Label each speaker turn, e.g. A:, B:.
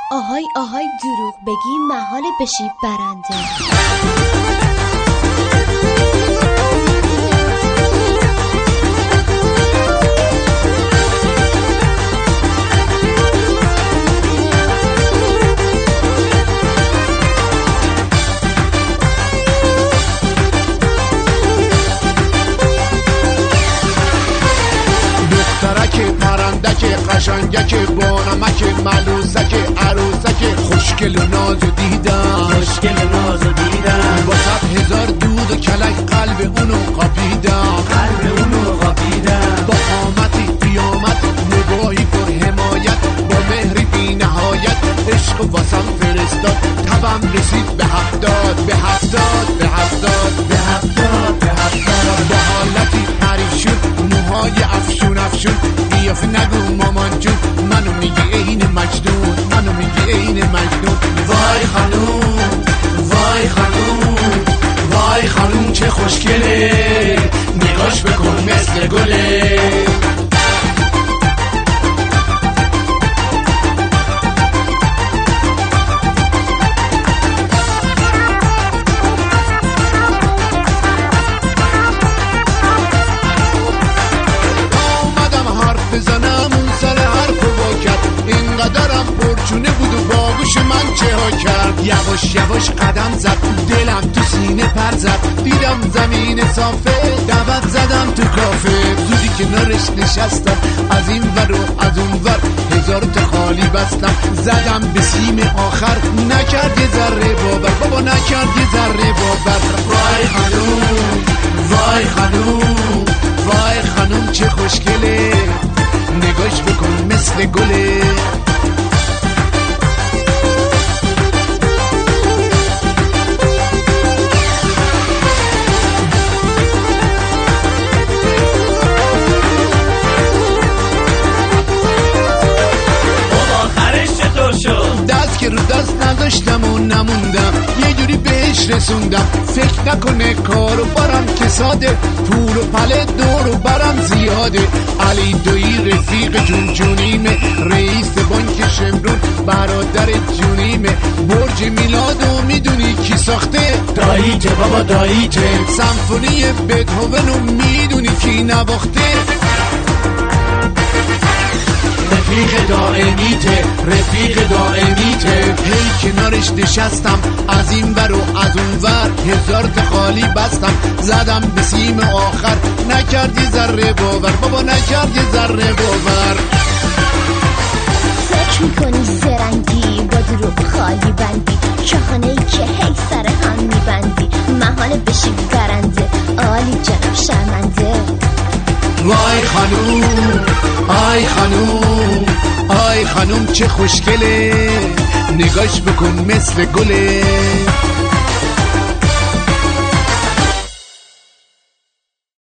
A: آهای آهای دروغ بگی محال بشی برنده.
B: پرندک قشنگک بانمک ملوسک عروسک خوشگل و نازو دیدم با 100,000 دود و کلک قلب اونو قاپیدم با قامتی قیامت نگاهی پر حمایت با مهری بی نهایت عشق و واسم فرستاد تبم رسید به 70 با حالتی پریشون موهای افشون قیافه نگو مامان جون منو میگی عین مجنون وای خانوم چه خوشگله نگاش بکن مثل گله بزنم اون سر حرف و کرد اینقدرم پرچونه بود و باگوش من چه ها کرد یواش قدم زد دلم تو سینه پر زد دیدم زمین صافه دعوت زدم تو کافه زودی کنارش نشستم از این ور و از اون ور 1000 تا خالی بستم زدم به سیم آخر نکرد یه ذره باور بابا نکرد یه ذره باور وای خانوم چه خوشگله نگاش بکن مثل گله دست که رو دست نداشتم و نموندم یه جوری بهش رسوندم فکر نکنه کارو برم که ساده پول و پله دور و برم زیاده علی دویی رفیق جونیمه رئیس بانک شمرون برادر جونیمه برج میلادو میدونی کی ساخته
C: داییته بابا داییته
B: سمفونی بتهوونو میدونی کی نواخته رفیق دائمیته هی کنارش نشستم از این ور و از اون ور 1000 تا خالی بستم زدم به سیم آخر نکردی ذره باور بابا نکردی ذره باور
A: فکر میکنی زرنگی با دروغ خالی بندی شاخانه‌ای که هی سر هم میبندی محال بشی برنده عالی جناب شرمنده
B: آی خانوم چه خوشگله نگاش بکن مثل گله